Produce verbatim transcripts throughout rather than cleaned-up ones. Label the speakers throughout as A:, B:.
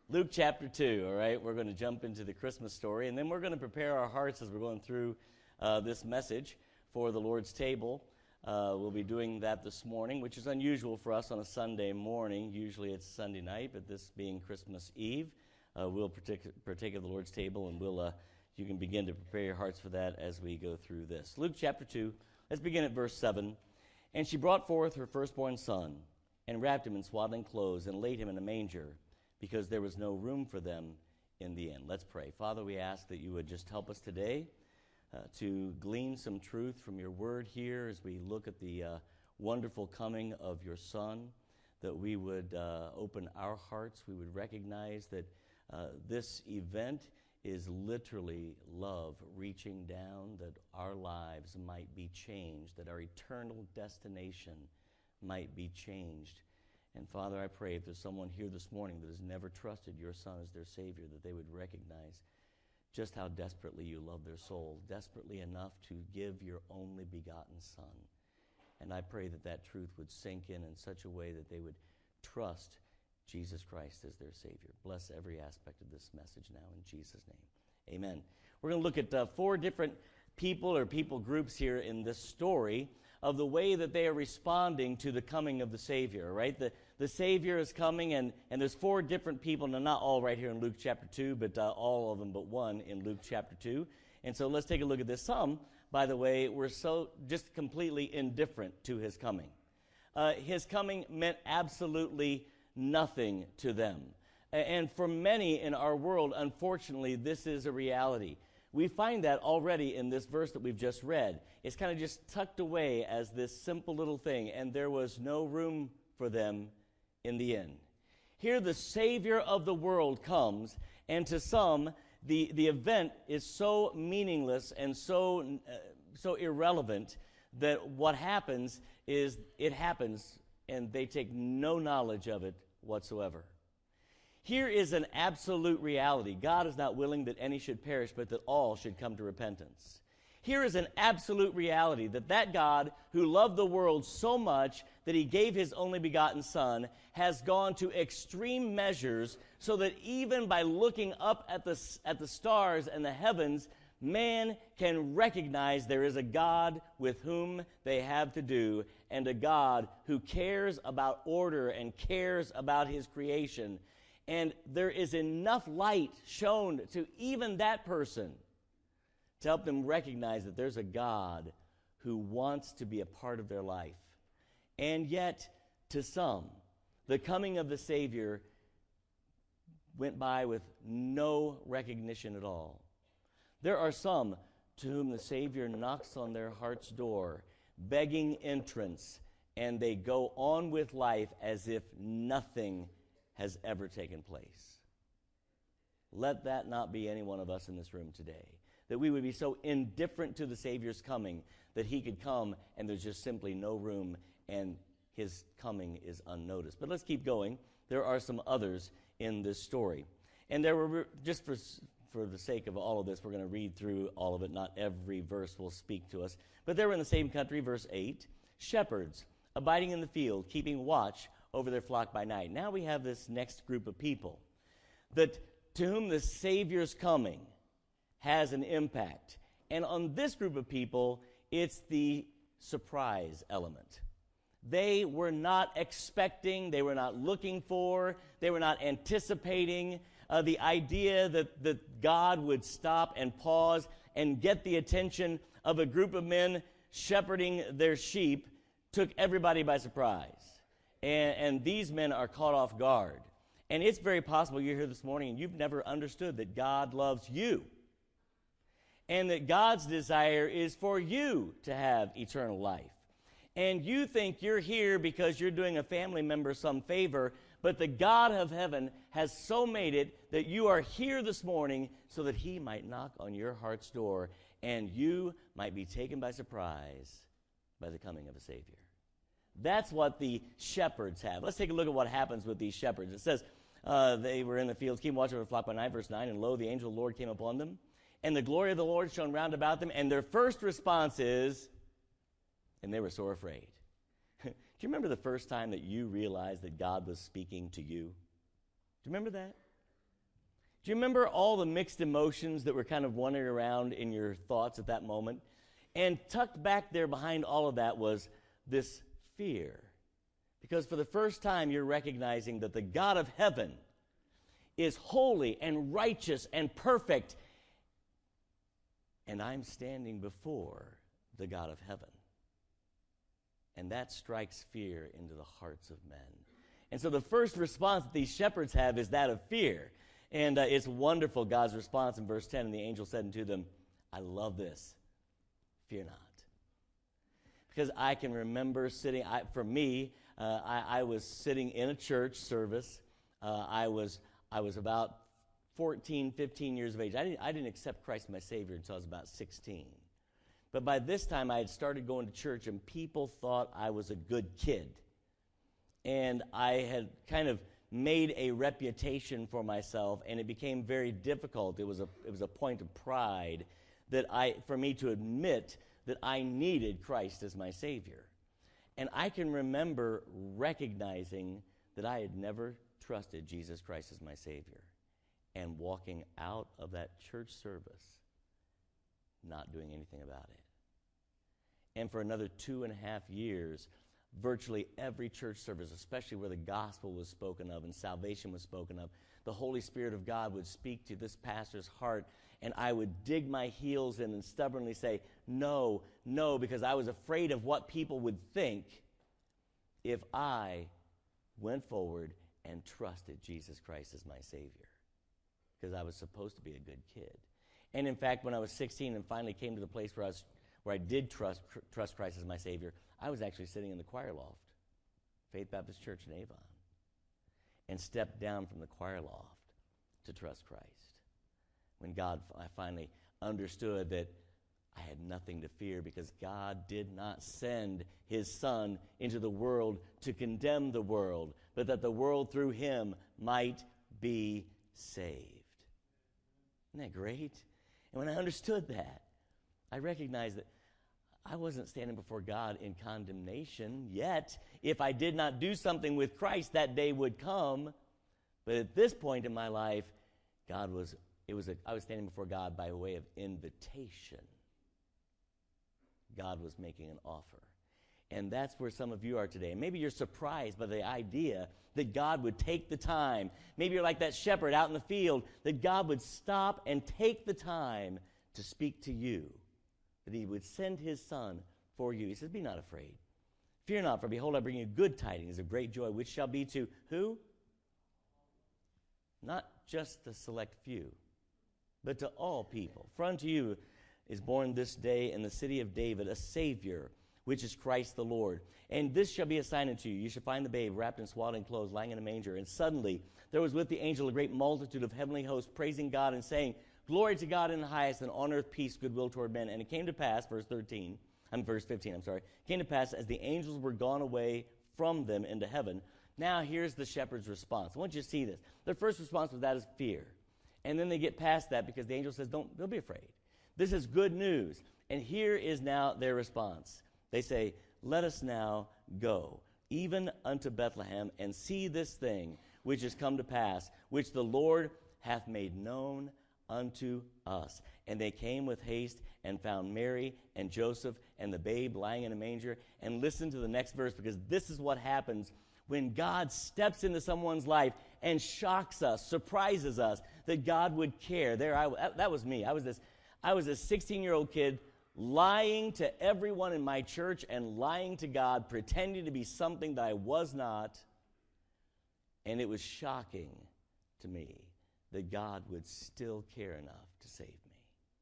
A: Luke chapter two, all right? We're going to jump into the Christmas story, and then we're going to prepare our hearts as we're going through uh, this message for the Lord's table. Uh, we'll be doing that this morning, which is unusual for us on a Sunday morning. Usually it's Sunday night, but this being Christmas Eve, uh, we'll partake, partake of the Lord's table, and we'll uh, you can begin to prepare your hearts for that as we go through this. Luke chapter two, let's begin at verse seven. And she brought forth her firstborn son, and wrapped him in swaddling clothes, and laid him in a manger, because there was no room for them in the inn. Let's pray. Father, we ask that you would just help us today uh, to glean some truth from your word here as we look at the uh, wonderful coming of your Son, that we would uh, open our hearts, we would recognize that uh, this event is literally love reaching down, that our lives might be changed, that our eternal destination might be changed. And Father, I pray if there's someone here this morning that has never trusted your Son as their Savior, that they would recognize just how desperately you love their soul, desperately enough to give your only begotten Son. And I pray that that truth would sink in in such a way that they would trust Jesus Christ as their Savior. Bless every aspect of this message now in Jesus' name. Amen. We're going to look at uh, four different people or people groups here in this story of the way that they are responding to the coming of the Savior, right? The, the Savior is coming, and, and there's four different people, and not all right here in Luke chapter two, but uh, all of them but one in Luke chapter two. And so let's take a look at this. Some, by the way, were so just completely indifferent to his coming. Uh, his coming meant absolutely nothing to them. And for many in our world, unfortunately, this is a reality. We find that already in this verse that we've just read. It's kind of just tucked away as this simple little thing, and there was no room for them in the inn. Here the Savior of the world comes, and to some, the, the event is so meaningless and so, uh, so irrelevant that what happens is it happens, and they take no knowledge of it whatsoever. Here is an absolute reality. God is not willing that any should perish, but that all should come to repentance. Here is an absolute reality that that God who loved the world so much that he gave his only begotten Son has gone to extreme measures so that even by looking up at the, at the stars and the heavens, man can recognize there is a God with whom they have to do, and a God who cares about order and cares about his creation. And there is enough light shown to even that person to help them recognize that there's a God who wants to be a part of their life. And yet, to some, the coming of the Savior went by with no recognition at all. There are some to whom the Savior knocks on their heart's door, begging entrance, and they go on with life as if nothing has ever taken place. Let that not be any one of us in this room today, that we would be so indifferent to the Savior's coming that he could come and there's just simply no room and his coming is unnoticed. But let's keep going. There are some others in this story. And there were, just for, for the sake of all of this, we're going to read through all of it. Not every verse will speak to us. But they were in the same country, verse eight, shepherds abiding in the field, keeping watch over their flock by night. Now we have this next group of people that to whom the Savior's coming has an impact. And on this group of people, it's the surprise element. They were not expecting, they were not looking for, they were not anticipating uh, the idea that, that God would stop and pause and get the attention of a group of men shepherding their sheep took everybody by surprise. And, and these men are caught off guard. And it's very possible you're here this morning and you've never understood that God loves you. And that God's desire is for you to have eternal life. And you think you're here because you're doing a family member some favor, but the God of heaven has so made it that you are here this morning so that he might knock on your heart's door and you might be taken by surprise by the coming of a Savior. That's what the shepherds have. Let's take a look at what happens with these shepherds. It says, uh, they were in the fields, keeping watch over the flock by night, verse nine, and lo, the angel of the Lord came upon them, and the glory of the Lord shone round about them, and their first response is, and they were sore afraid. Do you remember the first time that you realized that God was speaking to you? Do you remember that? Do you remember all the mixed emotions that were kind of wandering around in your thoughts at that moment? And tucked back there behind all of that was this fear. Because for the first time, you're recognizing that the God of heaven is holy and righteous and perfect. And I'm standing before the God of heaven. And that strikes fear into the hearts of men. And so the first response that these shepherds have is that of fear. And uh, it's wonderful, God's response in verse ten. And the angel said unto them, I love this. Fear not. Because I can remember sitting, I, for me, uh, I, I was sitting in a church service. Uh, I was I was about fourteen, fifteen years of age. I didn't, I didn't accept Christ as my Savior until I was about sixteen. But by this time, I had started going to church, and people thought I was a good kid. And I had kind of made a reputation for myself, and it became very difficult. It was a it was a point of pride that I for me to admit that I needed Christ as my Savior. And I can remember recognizing that I had never trusted Jesus Christ as my Savior and walking out of that church service not doing anything about it. And for another two and a half years, virtually every church service, especially where the gospel was spoken of and salvation was spoken of, the Holy Spirit of God would speak to this pastor's heart, and I would dig my heels in and stubbornly say, no, no, because I was afraid of what people would think if I went forward and trusted Jesus Christ as my Savior, because I was supposed to be a good kid. And in fact, when I was sixteen and finally came to the place where I was, where I did trust trust Christ as my Savior, I was actually sitting in the choir loft, Faith Baptist Church in Avon, and stepped down from the choir loft to trust Christ. When God, I finally understood that I had nothing to fear because God did not send his Son into the world to condemn the world, but that the world through him might be saved. Isn't that great? And when I understood that, I recognized that I wasn't standing before God in condemnation yet. If I did not do something with Christ, that day would come. But at this point in my life, God was, it was a, I was standing before God by way of invitation. God was making an offer. And that's where some of you are today. And maybe you're surprised by the idea that God would take the time. Maybe you're like that shepherd out in the field, that God would stop and take the time to speak to you, that he would send his Son for you. He says, be not afraid. Fear not, for behold, I bring you good tidings of great joy, which shall be to who? Not just the select few, but to all people. For unto you is born this day in the city of David a Savior, which is Christ the Lord. And this shall be a sign unto you. You shall find the babe wrapped in swaddling clothes, lying in a manger. And suddenly there was with the angel a great multitude of heavenly hosts, praising God and saying, Glory to God in the highest, and on earth peace, goodwill toward men. And it came to pass, verse thirteen, I'm verse fifteen, I'm sorry. It came to pass as the angels were gone away from them into heaven. Now here's the shepherd's response. I want you to see this. Their first response was that is fear. And then they get past that because the angel says, don't, don't be afraid. This is good news. And here is now their response. They say, let us now go, even unto Bethlehem, and see this thing which is come to pass, which the Lord hath made known unto us. And they came with haste and found Mary and Joseph and the babe lying in a manger. And listen to the next verse, because this is what happens when God steps into someone's life and shocks us, surprises us, that God would care. There, I, that was me. I was this, I was a sixteen-year-old kid lying to everyone in my church and lying to God, pretending to be something that I was not. And it was shocking to me that God would still care enough to save me.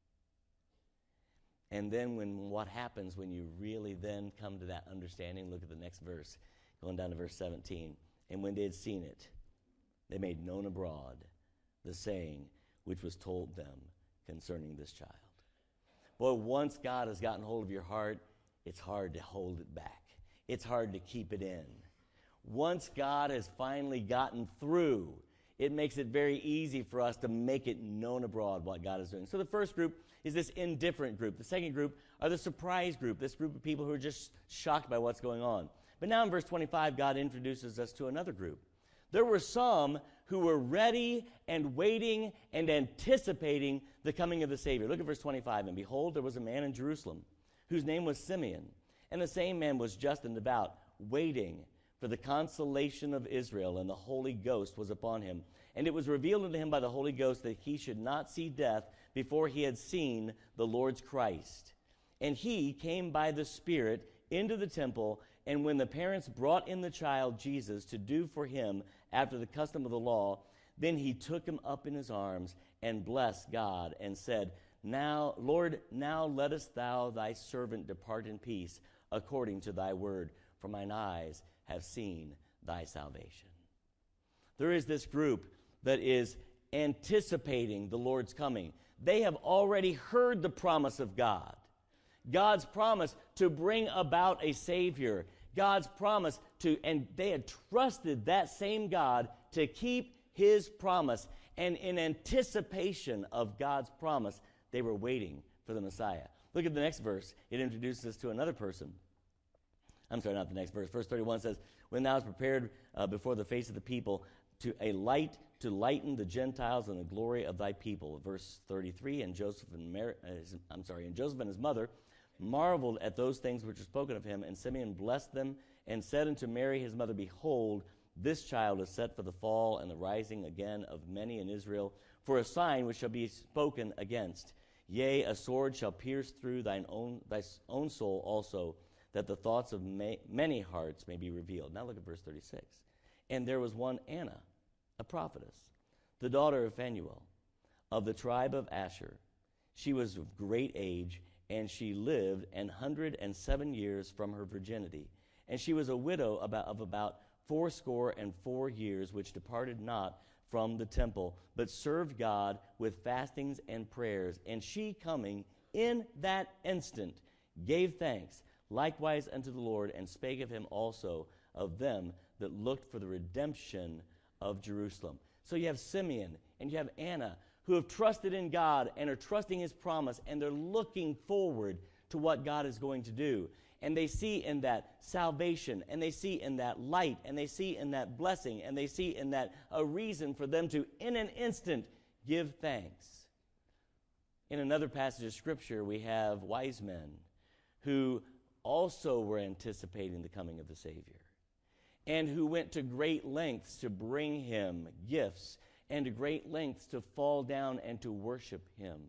A: And then when what happens when you really then come to that understanding, look at the next verse, going down to verse seventeen. And when they had seen it, they made known abroad the saying which was told them concerning this child. Boy, once God has gotten hold of your heart, it's hard to hold it back. It's hard to keep it in. Once God has finally gotten through, it makes it very easy for us to make it known abroad what God is doing. So the first group is this indifferent group. The second group are the surprise group, this group of people who are just shocked by what's going on. But now in verse twenty-five, God introduces us to another group, There were some who were ready and waiting and anticipating the coming of the Savior. Look at verse twenty-five. And behold, there was a man in Jerusalem whose name was Simeon. And the same man was just and devout, waiting for the consolation of Israel, and the Holy Ghost was upon him. And it was revealed unto him by the Holy Ghost that he should not see death before he had seen the Lord's Christ. And he came by the Spirit into the temple, and when the parents brought in the child Jesus to do for him after the custom of the law, then he took him up in his arms and blessed God and said, Now, Lord, now lettest thou thy servant depart in peace according to thy word, for mine eyes have seen thy salvation. There is this group that is anticipating the Lord's coming. They have already heard the promise of God. God's promise to bring about a Savior. God's promise to, and they had trusted that same God to keep his promise. And in anticipation of God's promise, they were waiting for the Messiah. Look at the next verse. It introduces us to another person. I'm sorry, not the next verse. Verse thirty-one says, When thou hast prepared uh, before the face of the people to a light to lighten the Gentiles and the glory of thy people. Verse thirty-three, and Joseph and Mary, uh, his, I'm sorry, and Joseph and his mother marveled at those things which were spoken of him, and Simeon blessed them and said unto Mary his mother, Behold, this child is set for the fall and the rising again of many in Israel, for a sign which shall be spoken against. Yea, a sword shall pierce through thine own thy own soul also, that the thoughts of may, many hearts may be revealed. Now look at verse thirty-six. And there was one Anna, a prophetess, the daughter of Phanuel, of the tribe of Asher. She was of great age, and she lived an hundred and seven years from her virginity. And she was a widow about, of about fourscore and four years, which departed not from the temple, but served God with fastings and prayers. And she, coming in that instant, gave thanks likewise unto the Lord, and spake of him also of them that looked for the redemption of Jerusalem. So you have Simeon and you have Anna, who have trusted in God and are trusting his promise, and they're looking forward to what God is going to do. And they see in that salvation, and they see in that light, and they see in that blessing, and they see in that a reason for them to, in an instant, give thanks. In another passage of Scripture, we have wise men who also were anticipating the coming of the Savior, and who went to great lengths to bring him gifts, and to great lengths to fall down and to worship him.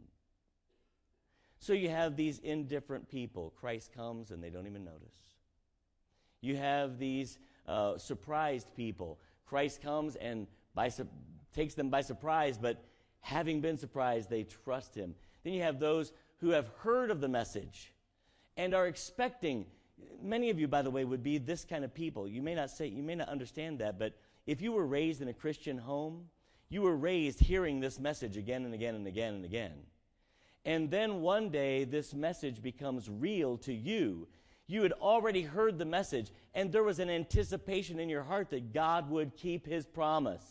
A: So you have these indifferent people. Christ comes and they don't even notice. You have these uh, surprised people. Christ comes and by su- takes them by surprise, but having been surprised, they trust him. Then you have those who have heard of the message and are expecting. Many of you, by the way, would be this kind of people. You may not say, you may not understand that, but if you were raised in a Christian home, you were raised hearing this message again and again and again and again. And then one day, this message becomes real to you. You had already heard the message, and there was an anticipation in your heart that God would keep his promise.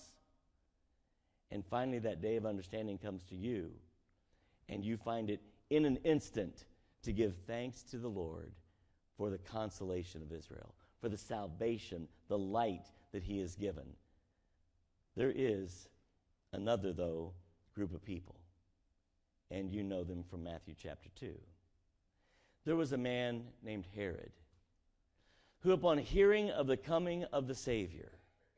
A: And finally, that day of understanding comes to you, and you find it in an instant to give thanks to the Lord for the consolation of Israel, for the salvation, the light that he has given. There is another, though, group of people, and you know them from Matthew chapter two. There was a man named Herod, who upon hearing of the coming of the Savior,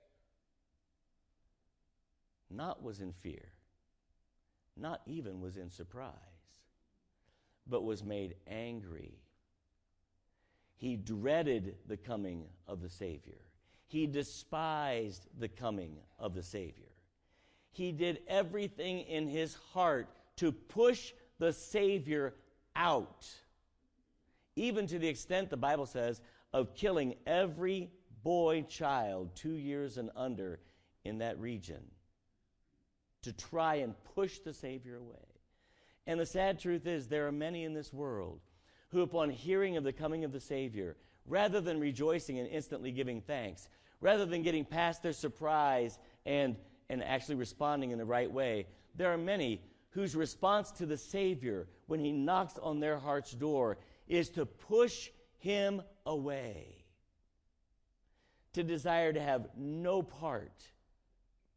A: not was in fear, not even was in surprise, but was made angry. He dreaded the coming of the Savior. He despised the coming of the Savior. He did everything in his heart to push the Savior out, even to the extent, the Bible says, of killing every boy child two years and under in that region to try and push the Savior away. And the sad truth is, there are many in this world who, upon hearing of the coming of the Savior, rather than rejoicing and instantly giving thanks, rather than getting past their surprise and, and actually responding in the right way, there are many whose response to the Savior when he knocks on their heart's door is to push him away, to desire to have no part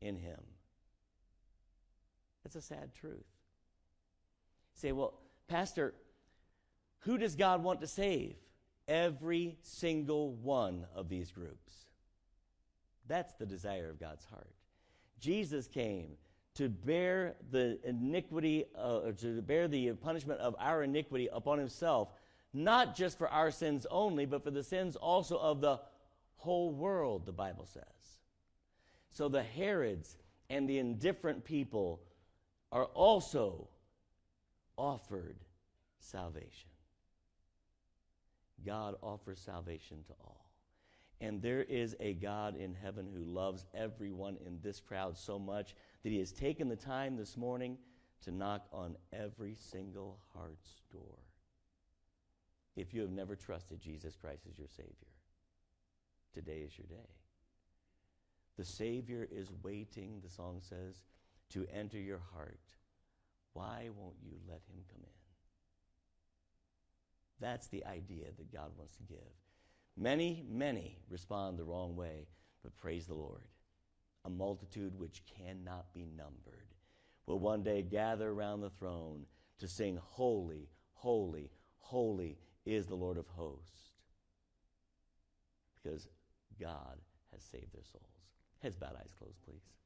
A: in him. That's a sad truth. You say, well, Pastor, who does God want to save? Every single one of these groups. That's the desire of God's heart. Jesus came to bear the iniquity, uh, or to bear the punishment of our iniquity upon himself, not just for our sins only, but for the sins also of the whole world, the Bible says. So the Herods and the indifferent people are also offered salvation. God offers salvation to all. And there is a God in heaven who loves everyone in this crowd so much that he has taken the time this morning to knock on every single heart's door. If you have never trusted Jesus Christ as your Savior, today is your day. The Savior is waiting, the song says, to enter your heart. Why won't you let him come in? That's the idea that God wants to give. Many, many respond the wrong way, but praise the Lord. A multitude which cannot be numbered will one day gather around the throne to sing, holy, holy, holy is the Lord of hosts. Because God has saved their souls. Heads bowed, eyes closed, please.